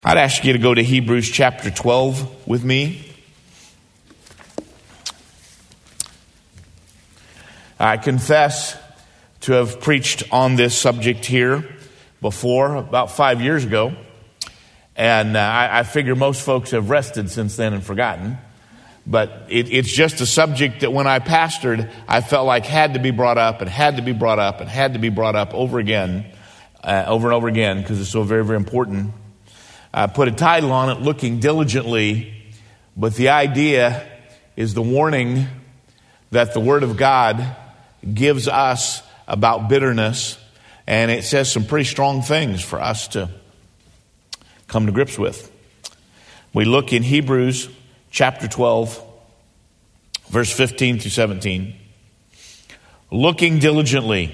I'd ask you to go to Hebrews chapter 12 with me. I confess to have preached on this subject here before, about 5 years ago. And I figure most folks have rested since then and forgotten. But it's just a subject that when I pastored, I felt like had to be brought up and had to be brought up and had to be brought up over and over again, because it's so very, very important. I put a title on it, Looking Diligently, but the idea is the warning that the Word of God gives us about bitterness, and it says some pretty strong things for us to come to grips with. We look in Hebrews chapter 12, verse 15 through 17. Looking diligently,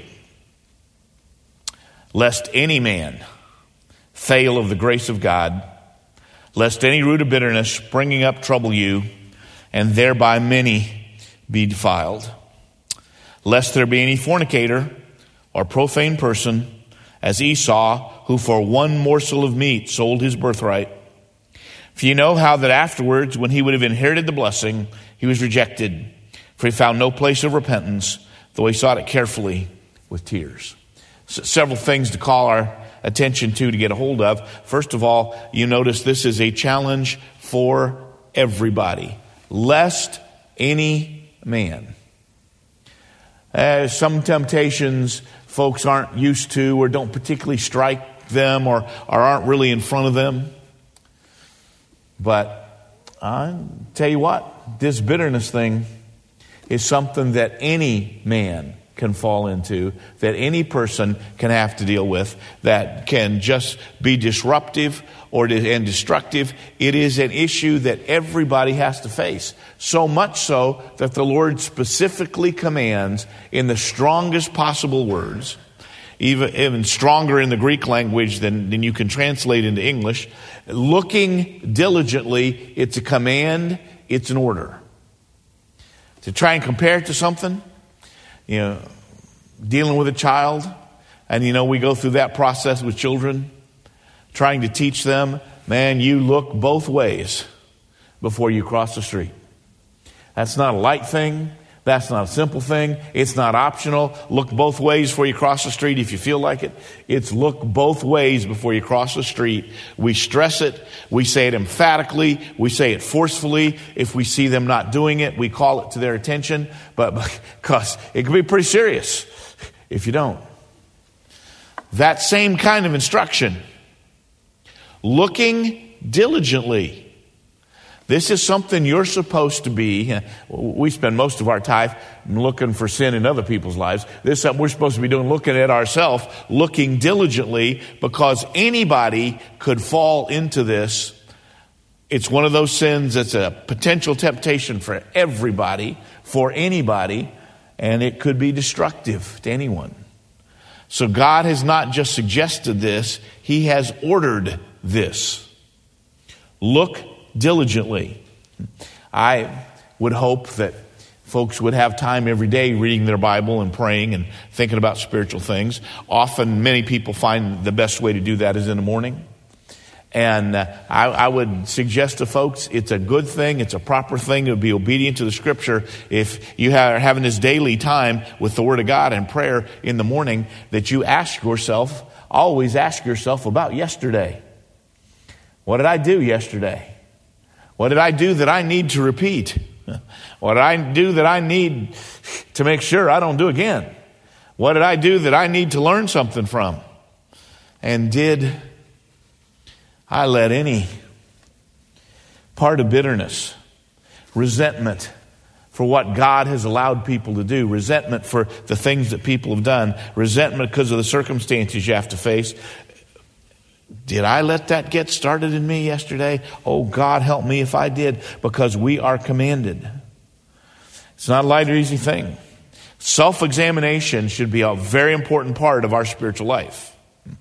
lest any man fail of the grace of God, lest any root of bitterness springing up trouble you, and thereby many be defiled. Lest there be any fornicator or profane person, as Esau, who for one morsel of meat sold his birthright. For you know how that afterwards, when he would have inherited the blessing, he was rejected, for he found no place of repentance, though he sought it carefully with tears. Several things to call our attention to get a hold of. First of all, you notice this is a challenge for everybody. Lest any man. Some temptations folks aren't used to or don't particularly strike them or aren't really in front of them. But I tell you what, this bitterness thing is something that any man can fall into, that any person can have to deal with, that can just be disruptive and destructive. It is an issue that everybody has to face. So much so that the Lord specifically commands in the strongest possible words, even stronger in the Greek language than you can translate into English. Looking diligently, it's a command, it's an order. To try and compare it to something, dealing with a child, and we go through that process with children, trying to teach them, man, you look both ways before you cross the street. That's not a light thing. That's not a simple thing. It's not optional. Look both ways before you cross the street if you feel like it. It's look both ways before you cross the street. We stress it. We say it emphatically. We say it forcefully. If we see them not doing it, we call it to their attention. But because it can be pretty serious if you don't. That same kind of instruction. Looking diligently. This is something you're supposed to be. We spend most of our time looking for sin in other people's lives. This is something we're supposed to be doing, looking at ourselves, looking diligently, because anybody could fall into this. It's one of those sins that's a potential temptation for everybody, for anybody, and it could be destructive to anyone. So God has not just suggested this, He has ordered this. Look diligently. I would hope that folks would have time every day reading their Bible and praying and thinking about spiritual things. Often, many people find the best way to do that is in the morning. And I would suggest to folks, it's a good thing, it's a proper thing to be obedient to the Scripture. If you are having this daily time with the Word of God and prayer in the morning, that you always ask yourself about yesterday. What did I do yesterday? What did I do that I need to repeat? What did I do that I need to make sure I don't do again? What did I do that I need to learn something from? And did I let any part of bitterness, resentment for what God has allowed people to do, resentment for the things that people have done, resentment because of the circumstances you have to face, did I let that get started in me yesterday? Oh, God, help me if I did, because we are commanded. It's not a light or easy thing. Self-examination should be a very important part of our spiritual life.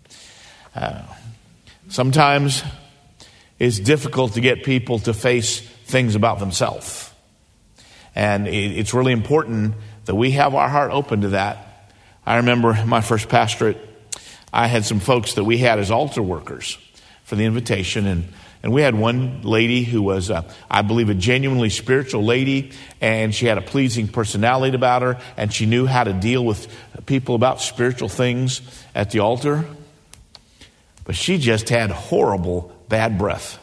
Sometimes it's difficult to get people to face things about themselves. And it's really important that we have our heart open to that. I remember my first pastorate, I had some folks that we had as altar workers for the invitation. And we had one lady who was, I believe, a genuinely spiritual lady, and she had a pleasing personality about her, and she knew how to deal with people about spiritual things at the altar. But she just had horrible bad breath.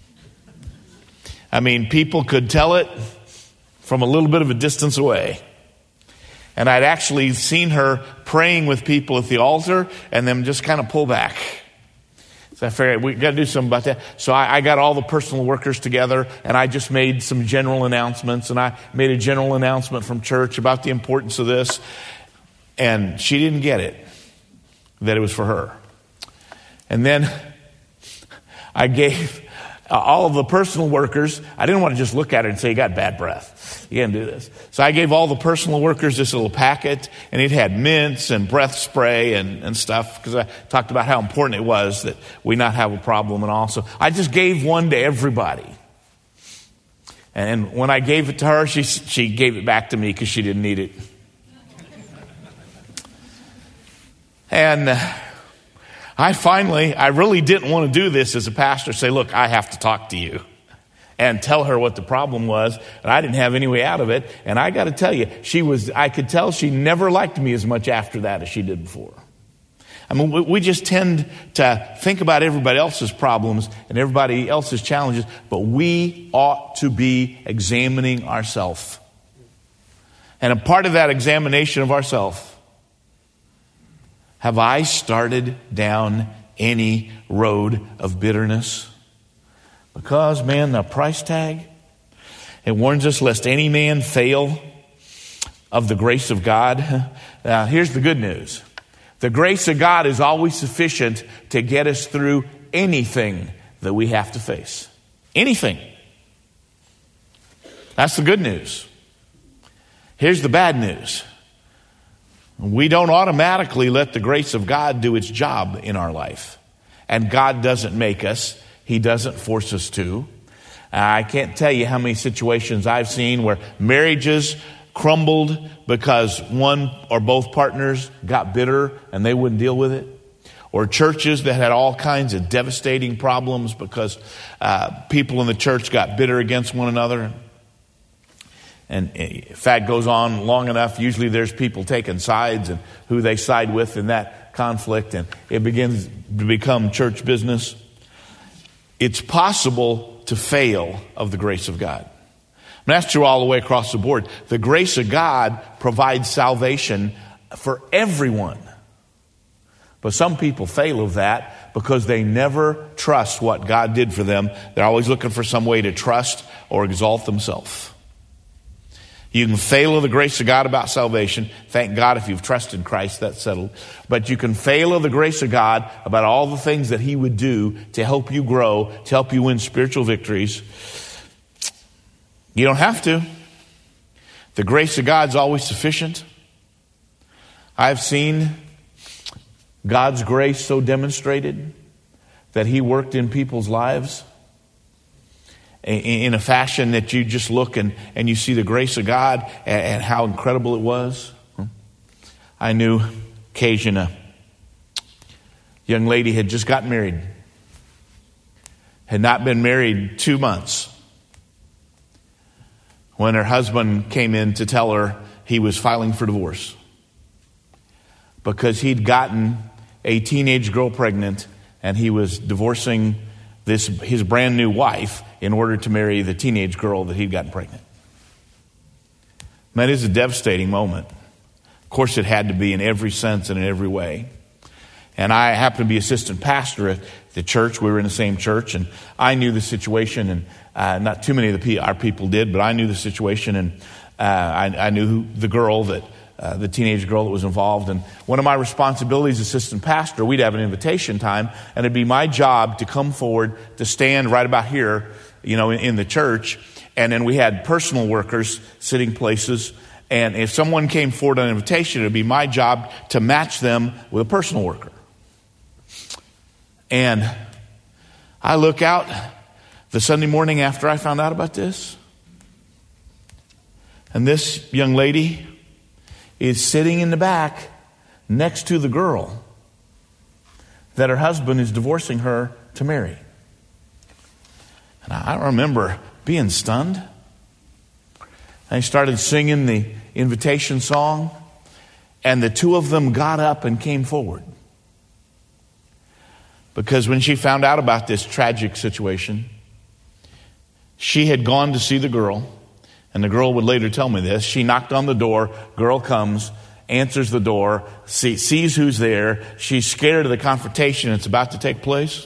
I mean, people could tell it from a little bit of a distance away. And I'd actually seen her praying with people at the altar and them just kind of pull back. So I figured we got to do something about that. So I got all the personal workers together, and I just made some general announcements. And I made a general announcement from church about the importance of this. And she didn't get it, that it was for her. And then I gave all of the personal workers, I didn't want to just look at her and say, you got bad breath. You can't do this. So I gave all the personal workers this little packet, and it had mints and breath spray and stuff, because I talked about how important it was that we not have a problem and all. So I just gave one to everybody. And when I gave it to her, she gave it back to me because she didn't need it. And I really didn't want to do this as a pastor, say, look, I have to talk to you and tell her what the problem was. And I didn't have any way out of it. And I got to tell you, I could tell she never liked me as much after that as she did before. I mean, we just tend to think about everybody else's problems and everybody else's challenges, but we ought to be examining ourselves. And a part of that examination of ourselves, have I started down any road of bitterness? Because, man, the price tag, it warns us lest any man fail of the grace of God. Now, here's the good news. The grace of God is always sufficient to get us through anything that we have to face. Anything. That's the good news. Here's the bad news. We don't automatically let the grace of God do its job in our life. And God doesn't make us. He doesn't force us to. I can't tell you how many situations I've seen where marriages crumbled because one or both partners got bitter and they wouldn't deal with it. Or churches that had all kinds of devastating problems because people in the church got bitter against one another. And if that goes on long enough, usually there's people taking sides and who they side with in that conflict, and it begins to become church business. It's possible to fail of the grace of God. And that's true all the way across the board. The grace of God provides salvation for everyone. But some people fail of that because they never trust what God did for them. They're always looking for some way to trust or exalt themselves. You can fail of the grace of God about salvation. Thank God if you've trusted Christ, that's settled. But you can fail of the grace of God about all the things that He would do to help you grow, to help you win spiritual victories. You don't have to. The grace of God's always sufficient. I've seen God's grace so demonstrated that He worked in people's lives in a fashion that you just look and you see the grace of God and how incredible it was. I knew occasion a young lady had just gotten married, had not been married 2 months, when her husband came in to tell her he was filing for divorce because he'd gotten a teenage girl pregnant and he was divorcing his brand new wife in order to marry the teenage girl that he'd gotten pregnant. That is a devastating moment. Of course, it had to be in every sense and in every way. And I happened to be assistant pastor at the church. We were in the same church, and I knew the situation, and not too many of our people did, but I knew the situation, and I knew the girl the teenage girl that was involved. And one of my responsibilities as assistant pastor, we'd have an invitation time, and it'd be my job to come forward, to stand right about here, in the church. And then we had personal workers sitting places. And if someone came forward on an invitation, it'd be my job to match them with a personal worker. And I look out the Sunday morning after I found out about this, and this young lady is sitting in the back next to the girl that her husband is divorcing her to marry. And I remember being stunned. And he started singing the invitation song, and the two of them got up and came forward. Because when she found out about this tragic situation, she had gone to see the girl, and the girl would later tell me this. She knocked on the door, girl comes, answers the door, sees who's there. She's scared of the confrontation that's about to take place.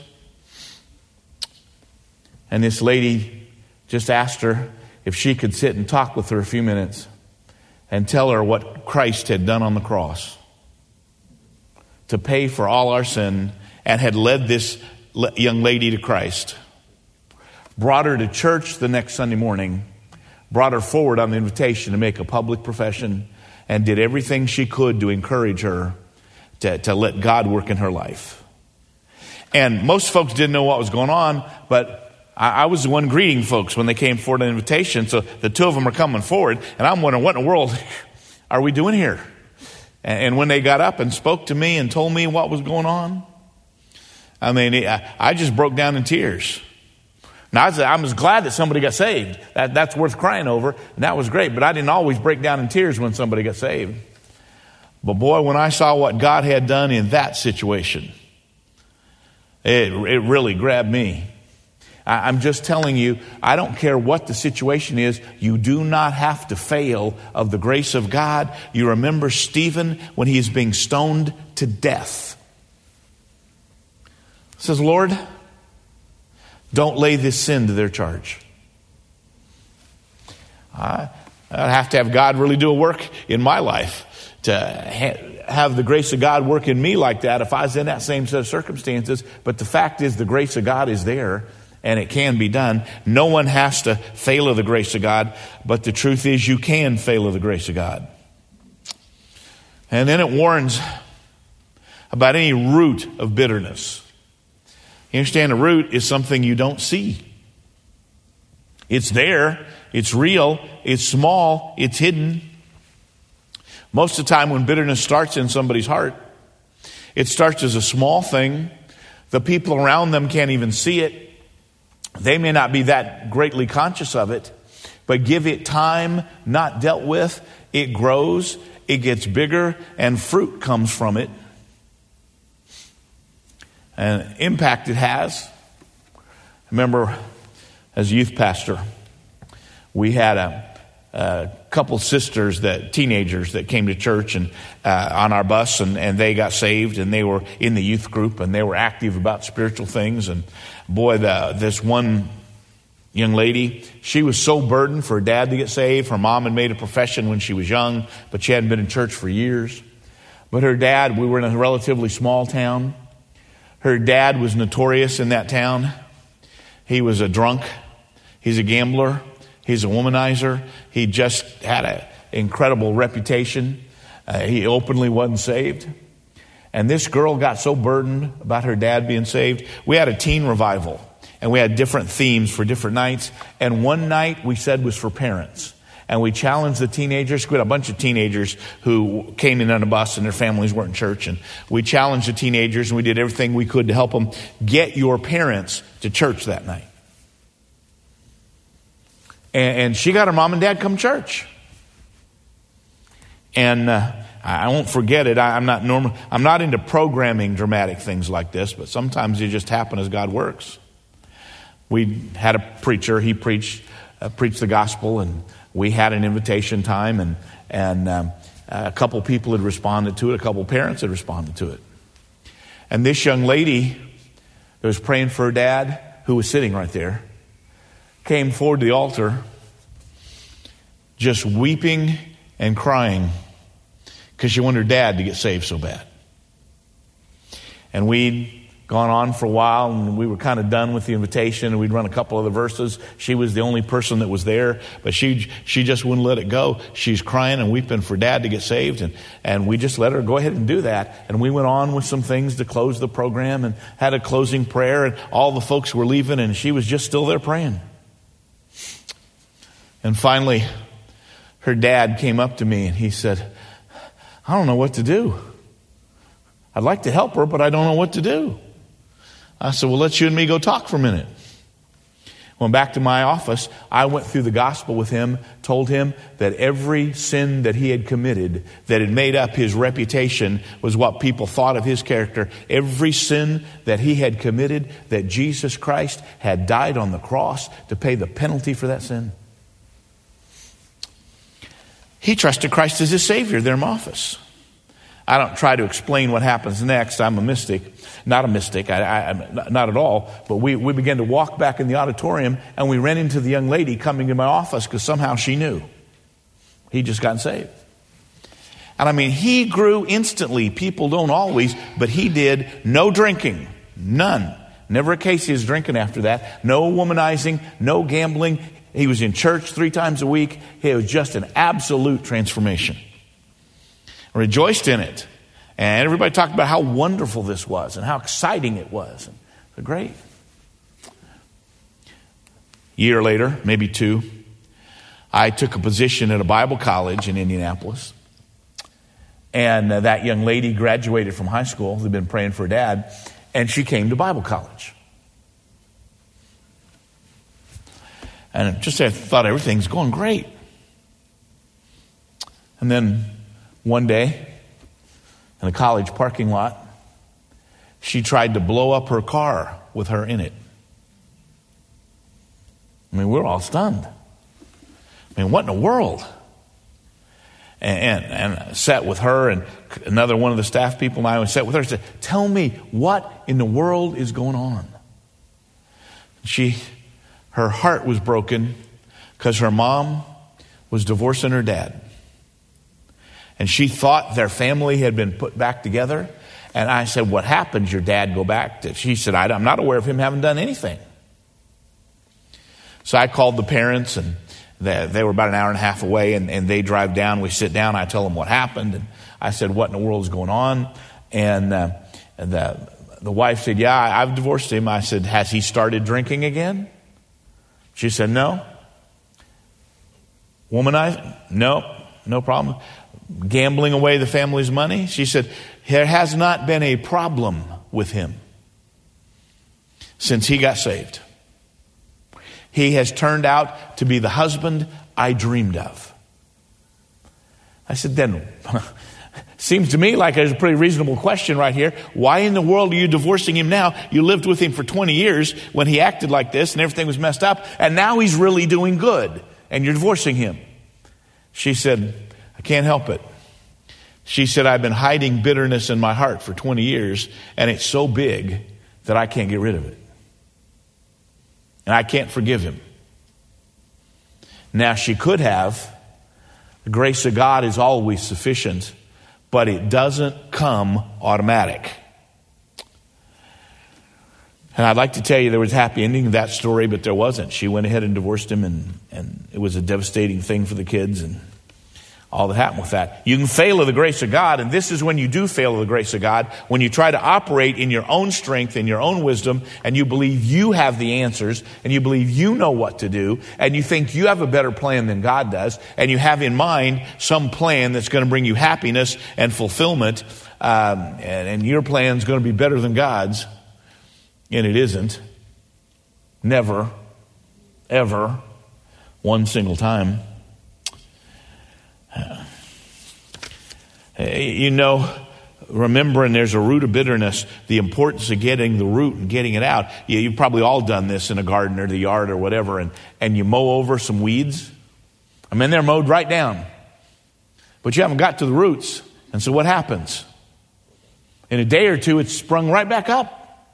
And this lady just asked her if she could sit and talk with her a few minutes and tell her what Christ had done on the cross to pay for all our sin, and had led this young lady to Christ. Brought her to church the next Sunday morning, brought her forward on the invitation to make a public profession, and did everything she could to encourage her to let God work in her life. And most folks didn't know what was going on, but I was the one greeting folks when they came forward on the invitation. So the two of them are coming forward, and I'm wondering, what in the world are we doing here? And when they got up and spoke to me and told me what was going on, I mean, I just broke down in tears. Now, I was glad that somebody got saved. That's worth crying over, and that was great. But I didn't always break down in tears when somebody got saved. But boy, when I saw what God had done in that situation, it really grabbed me. I'm just telling you, I don't care what the situation is, you do not have to fail of the grace of God. You remember Stephen when he is being stoned to death. Says, Lord, don't lay this sin to their charge. I'd have to have God really do a work in my life to have the grace of God work in me like that if I was in that same set of circumstances. But the fact is, the grace of God is there, and it can be done. No one has to fail of the grace of God, but the truth is you can fail of the grace of God. And then it warns about any root of bitterness. You understand, a root is something you don't see. It's there, it's real, it's small, it's hidden. Most of the time when bitterness starts in somebody's heart, it starts as a small thing. The people around them can't even see it. They may not be that greatly conscious of it, but give it time not dealt with, it grows, it gets bigger, and fruit comes from it. And impact it has. I remember as a youth pastor, we had a couple sisters, teenagers that came to church and on our bus, and they got saved, and they were in the youth group, and they were active about spiritual things. And boy, this one young lady, she was so burdened for her dad to get saved. Her mom had made a profession when she was young, but she hadn't been in church for years. But her dad, we were in a relatively small town. Her dad was notorious in that town. He was a drunk. He's a gambler. He's a womanizer. He just had an incredible reputation. He openly wasn't saved. And this girl got so burdened about her dad being saved. We had a teen revival, and we had different themes for different nights. And one night we said was for parents. And we challenged the teenagers. We had a bunch of teenagers who came in on a bus and their families weren't in church. And we challenged the teenagers, and we did everything we could to help them get your parents to church that night. And she got her mom and dad come to church. And I won't forget it. I'm not into programming dramatic things like this, but sometimes they just happen as God works. We had a preacher. He preached the gospel, and we had an invitation time, and a couple people had responded to it. A couple parents had responded to it. And this young lady that was praying for her dad, who was sitting right there, came forward to the altar just weeping and crying because she wanted her dad to get saved so bad. And we'd gone on for a while, and we were kind of done with the invitation, and we'd run a couple other verses. She was the only person that was there, but she just wouldn't let it go. She's crying and weeping for dad to get saved, and we just let her go ahead and do that. And we went on with some things to close the program and had a closing prayer, and all the folks were leaving, and she was just still there praying. And finally, her dad came up to me, and he said, "I don't know what to do. I'd like to help her, but I don't know what to do." I said, well, let's you and me go talk for a minute. Went back to my office. I went through the gospel with him, told him that every sin that he had committed that had made up his reputation was what people thought of his character. Every sin that he had committed, that Jesus Christ had died on the cross to pay the penalty for that sin. He trusted Christ as his Savior there in my office. I don't try to explain what happens next. I'm a mystic. Not a mystic, not at all. But we began to walk back in the auditorium, and we ran into the young lady coming to my office because somehow she knew. He'd just gotten saved. And I mean, he grew instantly. People don't always, but he did. No drinking. None. Never a case he was drinking after that. No womanizing. No gambling. He was in church 3 times a week. It was just an absolute transformation. I rejoiced in it. And everybody talked about how wonderful this was and how exciting it was. And great. Year later, maybe 2, I took a position at a Bible college in Indianapolis. And that young lady graduated from high school. They'd been praying for her dad. And she came to Bible college. And just I thought everything's going great. And then one day, in a college parking lot, she tried to blow up her car with her in it. I mean, we're all stunned. I mean, what in the world? And I sat with her and another one of the staff people and I sat with her and said, tell me what in the world is going on? Her heart was broken because her mom was divorcing her dad. And she thought their family had been put back together. And I said, what happened? Your dad go back? She said, I'm not aware of him having done anything. So I called the parents, and they were about an hour and a half away, and they drive down. We sit down. I tell them what happened. And I said, what in the world is going on? And the wife said, yeah, I've divorced him. I said, has he started drinking again? She said, no. Womanizing? No problem. Gambling away the family's money? She said, there has not been a problem with him since he got saved. He has turned out to be the husband I dreamed of. I said, then, seems to me like there's a pretty reasonable question right here. Why in the world are you divorcing him now? You lived with him for 20 years when he acted like this and everything was messed up, and now he's really doing good, and you're divorcing him. She said, I can't help it. She said, I've been hiding bitterness in my heart for 20 years, and it's so big that I can't get rid of it. And I can't forgive him. Now, she could have. The grace of God is always sufficient, but it doesn't come automatic. And I'd like to tell you there was a happy ending to that story, but there wasn't. She went ahead and divorced him, and it was a devastating thing for the kids and all that happened with that. You can fail of the grace of God, and this is when you do fail of the grace of God, when you try to operate in your own strength, in your own wisdom, and you believe you have the answers, and you believe you know what to do, and you think you have a better plan than God does, and you have in mind some plan that's going to bring you happiness and fulfillment, and your plan's going to be better than God's, and it isn't. Never, ever, one single time. Remembering there's a root of bitterness, the importance of getting the root and getting it out. You've probably all done this in a garden or the yard or whatever, and you mow over some weeds. I mean, they're mowed right down. But you haven't got to the roots. And so what happens? In a day or two, it's sprung right back up.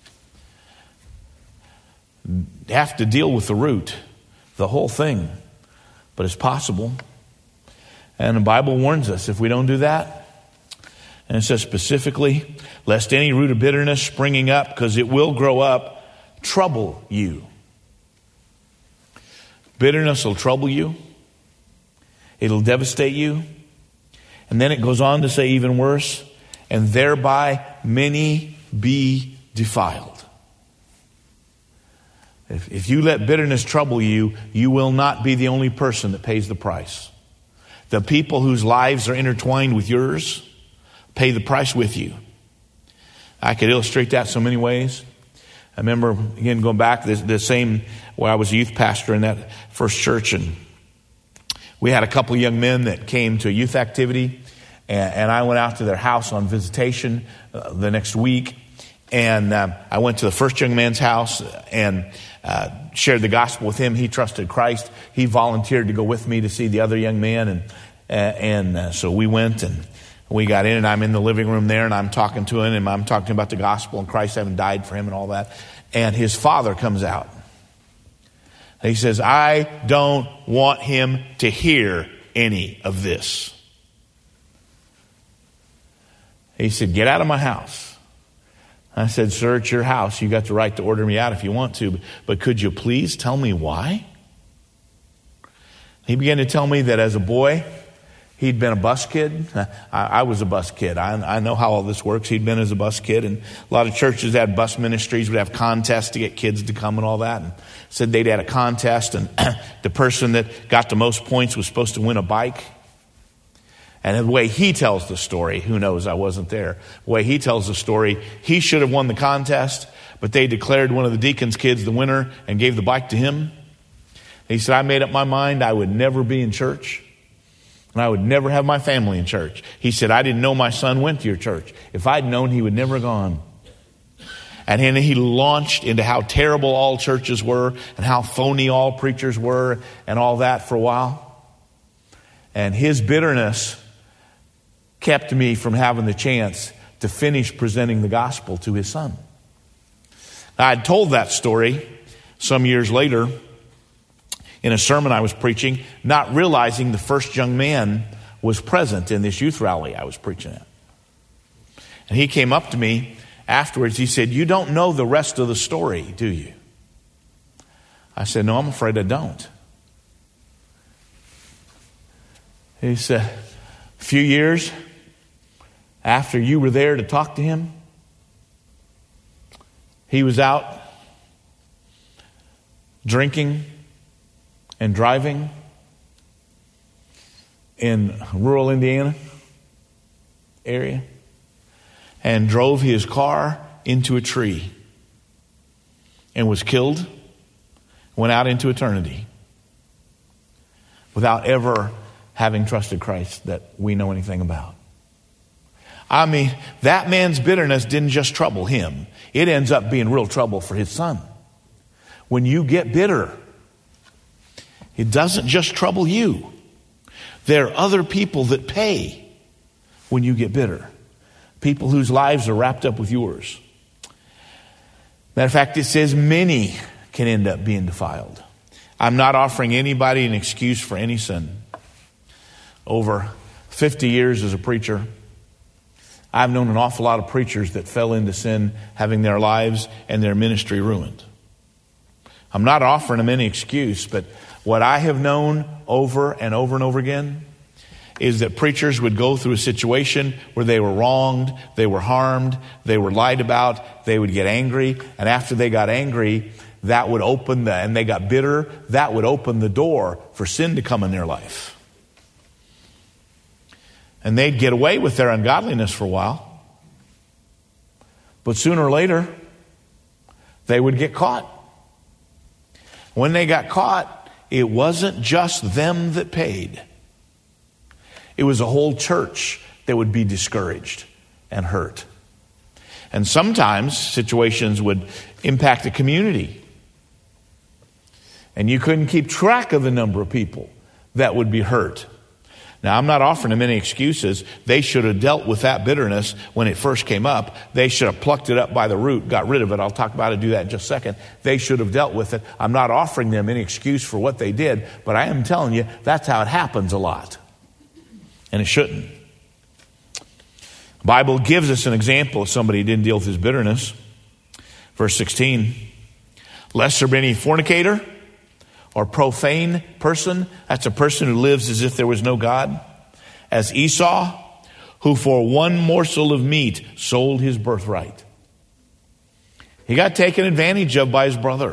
You have to deal with the root, the whole thing. But it's possible. And the Bible warns us if we don't do that. And it says specifically, lest any root of bitterness springing up, because it will grow up, trouble you. Bitterness will trouble you. It'll devastate you. And then it goes on to say even worse, and thereby many be defiled. If you let bitterness trouble you, you will not be the only person that pays the price. The people whose lives are intertwined with yours pay the price with you. I could illustrate that so many ways. I remember, again, going back, the same, where I was a youth pastor in that first church, and we had a couple of young men that came to a youth activity, and I went out to their house on visitation the next week, and I went to the first young man's house and shared the gospel with him. He trusted Christ. He volunteered to go with me to see the other young man, and so we went, and we got in, and I'm in the living room there, and I'm talking to him, and I'm talking about the gospel and Christ having died for him and all that. And his father comes out. And he says, I don't want him to hear any of this. He said, get out of my house. I said, sir, it's your house. You got the right to order me out if you want to, but could you please tell me why? He began to tell me that as a boy, he'd been a bus kid. I was a bus kid. I know how all this works. He'd been as a bus kid, and a lot of churches had bus ministries, would have contests to get kids to come and all that. And said they'd had a contest, and the person that got the most points was supposed to win a bike. And the way he tells the story, who knows, I wasn't there. The way he tells the story, he should have won the contest, but they declared one of the deacon's kids the winner and gave the bike to him. He said, I made up my mind I would never be in church. And I would never have my family in church. He said, I didn't know my son went to your church. If I'd known, he would never have gone. And then he launched into how terrible all churches were and how phony all preachers were and all that for a while. And his bitterness kept me from having the chance to finish presenting the gospel to his son. Now, I'd told that story some years later in a sermon I was preaching, not realizing the first young man was present in this youth rally I was preaching at. And he came up to me afterwards. He said, you don't know the rest of the story, do you? I said, no, I'm afraid I don't. He said, a few years after you were there to talk to him, he was out drinking and driving in rural Indiana area and drove his car into a tree and was killed, went out into eternity without ever having trusted Christ that we know anything about. I mean, that man's bitterness didn't just trouble him. It ends up being real trouble for his son. When you get bitter, it doesn't just trouble you. There are other people that pay when you get bitter. People whose lives are wrapped up with yours. Matter of fact, it says many can end up being defiled. I'm not offering anybody an excuse for any sin. Over 50 years as a preacher, I've known an awful lot of preachers that fell into sin, having their lives and their ministry ruined. I'm not offering them any excuse, but what I have known over and over and over again is that preachers would go through a situation where they were wronged, they were harmed, they were lied about, they would get angry, and after they got angry, that would open and they got bitter, that would open the door for sin to come in their life. And they'd get away with their ungodliness for a while, but sooner or later, they would get caught. When they got caught, it wasn't just them that paid. It was a whole church that would be discouraged and hurt. And sometimes situations would impact the community. And you couldn't keep track of the number of people that would be hurt. Now, I'm not offering them any excuses. They should have dealt with that bitterness when it first came up. They should have plucked it up by the root, got rid of it. I'll talk about it, do that in just a second. They should have dealt with it. I'm not offering them any excuse for what they did, but I am telling you, that's how it happens a lot. And it shouldn't. The Bible gives us an example of somebody who didn't deal with his bitterness. Verse 16, lest there be any fornicator or profane person, that's a person who lives as if there was no God, as Esau, who for one morsel of meat sold his birthright. He got taken advantage of by his brother.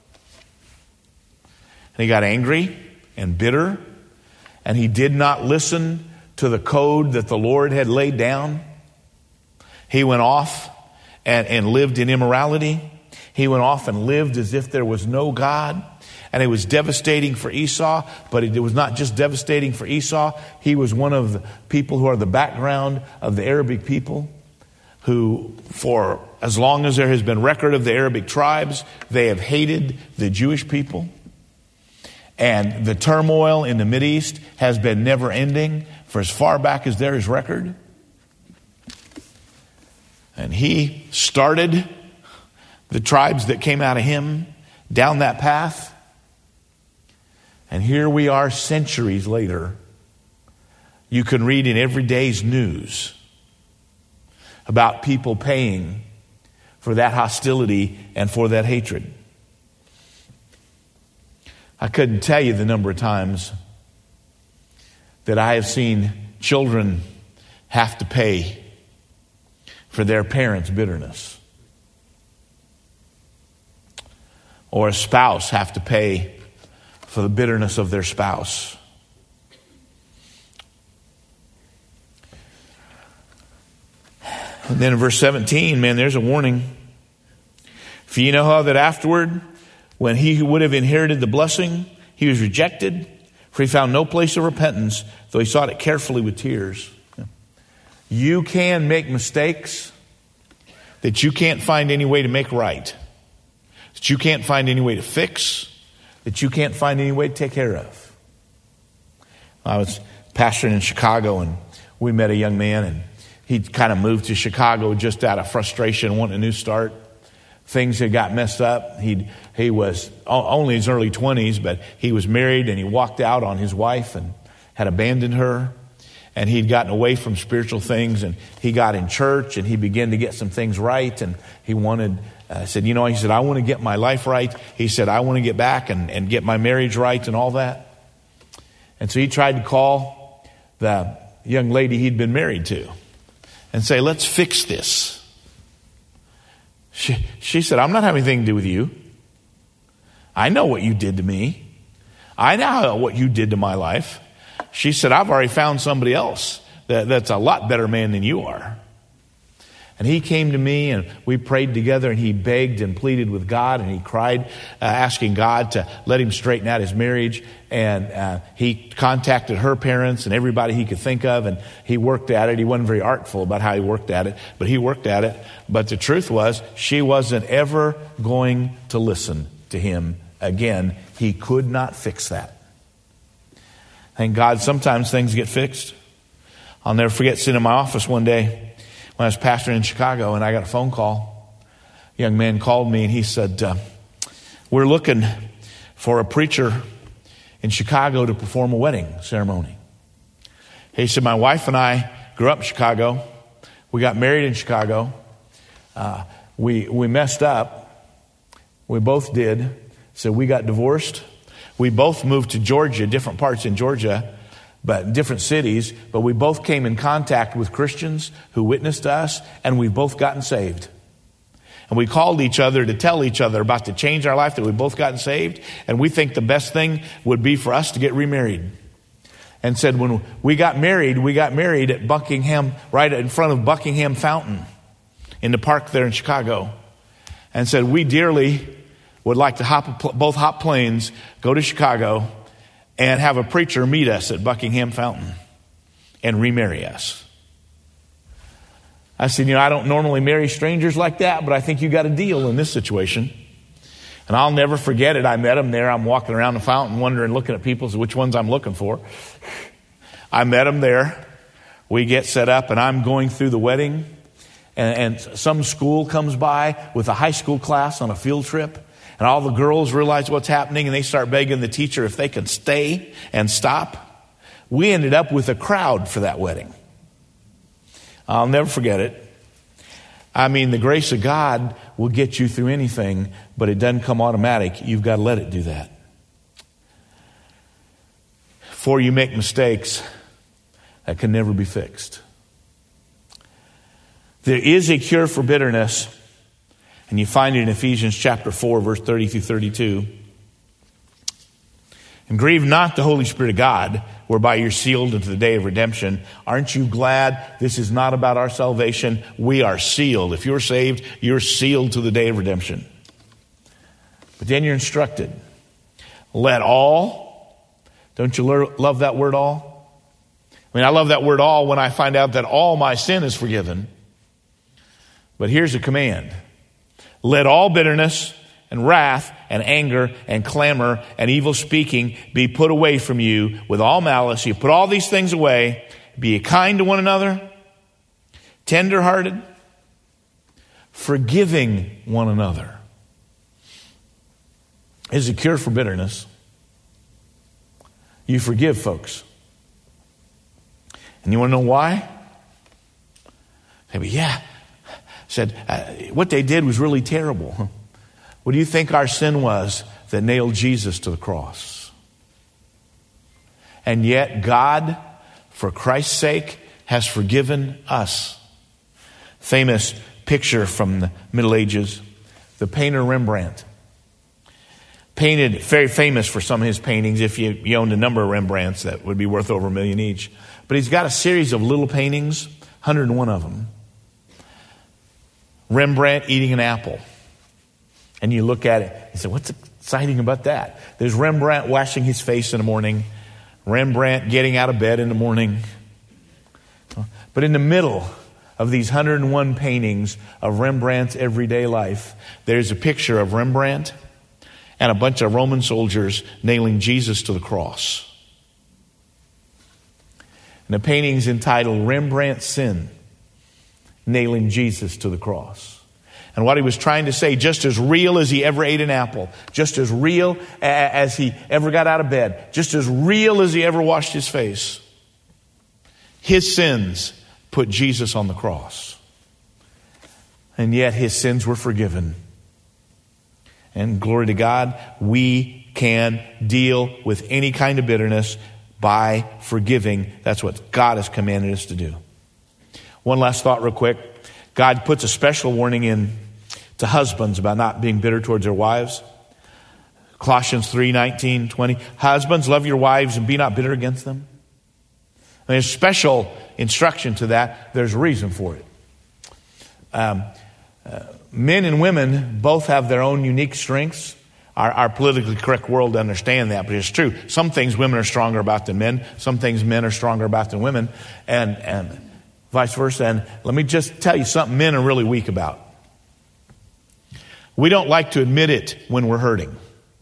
And he got angry and bitter, and he did not listen to the code that the Lord had laid down. He went off and lived in immorality. He went off and lived as if there was no God. And it was devastating for Esau, but it was not just devastating for Esau. He was one of the people who are the background of the Arabic people, who, for as long as there has been record of the Arabic tribes, they have hated the Jewish people. And the turmoil in the Mideast has been never ending for as far back as there is record. And he started the tribes that came out of him down that path. And here we are centuries later. You can read in every day's news about people paying for that hostility and for that hatred. I couldn't tell you the number of times that I have seen children have to pay for their parents' bitterness. Or a spouse have to pay for the bitterness of their spouse. And then in verse 17, man, there's a warning. For you know how that afterward, when he who would have inherited the blessing, he was rejected, for he found no place of repentance, though he sought it carefully with tears. You can make mistakes that you can't find any way to make right, that you can't find any way to fix, that you can't find any way to take care of. I was pastoring in Chicago, and we met a young man, and he'd kind of moved to Chicago just out of frustration, wanting a new start. Things had got messed up. He was only in his early 20s, but he was married, and he walked out on his wife and had abandoned her. And he'd gotten away from spiritual things, and he got in church, and he began to get some things right. And he wanted, he said, I want to get my life right. He said, I want to get back and get my marriage right and all that. And so he tried to call the young lady he'd been married to and say, let's fix this. She said, I'm not having anything to do with you. I know what you did to me. I know what you did to my life. She said, I've already found somebody else that's a lot better man than you are. And he came to me, and we prayed together, and he begged and pleaded with God, and he cried, asking God to let him straighten out his marriage. And he contacted her parents and everybody he could think of, and he worked at it. He wasn't very artful about how he worked at it, but he worked at it. But the truth was, she wasn't ever going to listen to him again. He could not fix that. Thank God sometimes things get fixed. I'll never forget sitting in my office one day when I was pastoring in Chicago, and I got a phone call. A young man called me, and he said, we're looking for a preacher in Chicago to perform a wedding ceremony. He said, my wife and I grew up in Chicago. We got married in Chicago. We messed up. We both did. So we got divorced. We both moved to Georgia, different parts in Georgia, but different cities. But we both came in contact with Christians who witnessed to us, and we've both gotten saved. And we called each other to tell each other about the change in our life, that we've both gotten saved. And we think the best thing would be for us to get remarried. And said when we got married at Buckingham, right in front of Buckingham Fountain in the park there in Chicago. And said we dearly would like to both hop planes, go to Chicago, and have a preacher meet us at Buckingham Fountain and remarry us. I said, I don't normally marry strangers like that, but I think you got a deal in this situation. And I'll never forget it. I met him there. I'm walking around the fountain wondering, looking at people, so which ones I'm looking for. I met him there. We get set up, and I'm going through the wedding. And some school comes by with a high school class on a field trip. And all the girls realize what's happening, and they start begging the teacher if they can stay and stop. We ended up with a crowd for that wedding. I'll never forget it. I mean, the grace of God will get you through anything, but it doesn't come automatic. You've got to let it do that. Before you make mistakes, that can never be fixed. There is a cure for bitterness. And you find it in Ephesians chapter 4, verse 30 through 32. And grieve not the Holy Spirit of God, whereby you're sealed into the day of redemption. Aren't you glad this is not about our salvation? We are sealed. If you're saved, you're sealed to the day of redemption. But then you're instructed, let all, don't you love that word all? I mean, I love that word all when I find out that all my sin is forgiven. But here's a command. Let all bitterness and wrath and anger and clamor and evil speaking be put away from you with all malice. You put all these things away. Be kind to one another, tenderhearted, forgiving one another. Is a cure for bitterness. You forgive folks. And you want to know why? Maybe, yeah. Said, what they did was really terrible. What do you think our sin was that nailed Jesus to the cross? And yet God, for Christ's sake, has forgiven us. Famous picture from the Middle Ages, the painter Rembrandt. Painted, very famous for some of his paintings. If you owned a number of Rembrandts, that would be worth over $1 million each. But he's got a series of little paintings, 101 of them. Rembrandt eating an apple. And you look at it, you say, what's exciting about that? There's Rembrandt washing his face in the morning. Rembrandt getting out of bed in the morning. But in the middle of these 101 paintings of Rembrandt's everyday life, there's a picture of Rembrandt and a bunch of Roman soldiers nailing Jesus to the cross. And the painting's entitled Rembrandt's Sin, nailing Jesus to the cross. And what he was trying to say, just as real as he ever ate an apple, just as real as he ever got out of bed, just as real as he ever washed his face, his sins put Jesus on the cross. And yet his sins were forgiven. And glory to God, we can deal with any kind of bitterness by forgiving. That's what God has commanded us to do. One last thought real quick. God puts a special warning in to husbands about not being bitter towards their wives. Colossians 3:19, 20. Husbands, love your wives and be not bitter against them. And there's special instruction to that. There's a reason for it. Men and women both have their own unique strengths. Our politically correct world doesn't understand that, but it's true. Some things women are stronger about than men. Some things men are stronger about than women. And vice versa. And let me just tell you something men are really weak about. We don't like to admit it when we're hurting.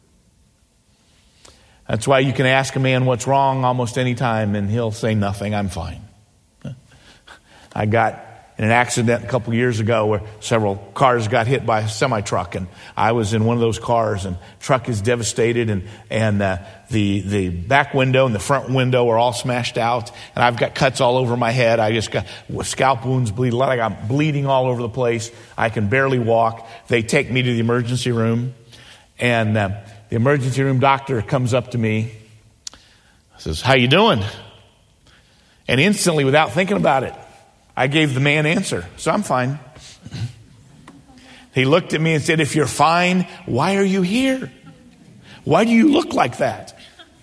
That's why you can ask a man what's wrong almost any time and he'll say nothing, I'm fine. I got in an accident a couple years ago where several cars got hit by a semi-truck, and I was in one of those cars, and truck is devastated, and the back window and the front window are all smashed out, and I've got cuts all over my head. I just got scalp wounds, bleeding, like I'm bleeding all over the place. I can barely walk. They take me to the emergency room, and the emergency room doctor comes up to me, says, "How you doing?" And instantly, without thinking about it, I gave the man answer. So I'm fine. He looked at me and said, "If you're fine, why are you here? Why do you look like that?"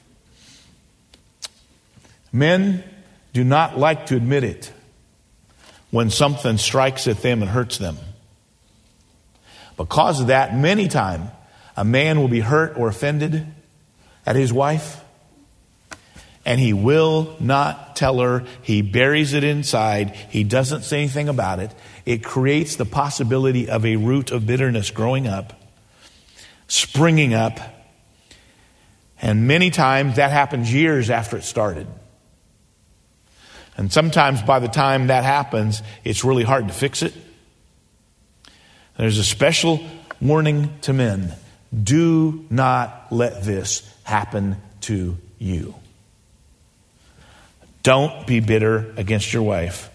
Men do not like to admit it when something strikes at them and hurts them. Because of that, many times a man will be hurt or offended at his wife, and he will not tell her. He buries it inside. He doesn't say anything about it. It creates the possibility of a root of bitterness growing up, springing up. And many times that happens years after it started. And sometimes by the time that happens, it's really hard to fix it. There's a special warning to men. Do not let this happen to you. Don't be bitter against your wife.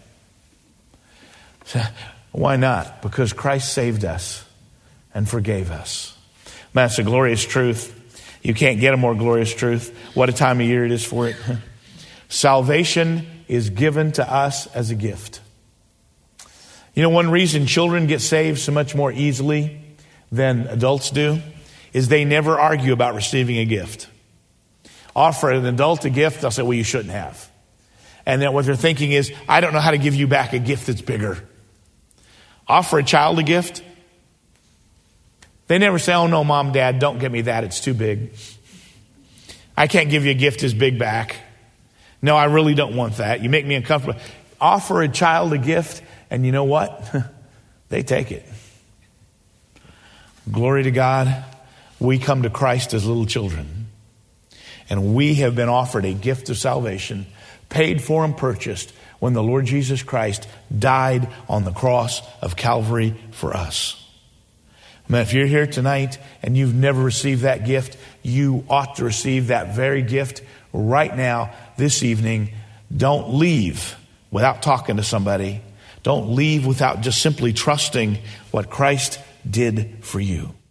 Why not? Because Christ saved us and forgave us. That's a glorious truth. You can't get a more glorious truth. What a time of year it is for it. Salvation is given to us as a gift. You know, one reason children get saved so much more easily than adults do is they never argue about receiving a gift. Offer an adult a gift, they'll say, "Well, you shouldn't have." And then what they're thinking is, "I don't know how to give you back a gift that's bigger." Offer a child a gift. They never say, oh no, Mom, Dad, don't get me that. It's too big. I can't give you a gift as big back. No, I really don't want that. You make me uncomfortable. Offer a child a gift, and you know what? They take it. Glory to God. We come to Christ as little children, and we have been offered a gift of salvation, paid for and purchased when the Lord Jesus Christ died on the cross of Calvary for us. Man, if you're here tonight and you've never received that gift, you ought to receive that very gift right now, this evening. Don't leave without talking to somebody. Don't leave without just simply trusting what Christ did for you.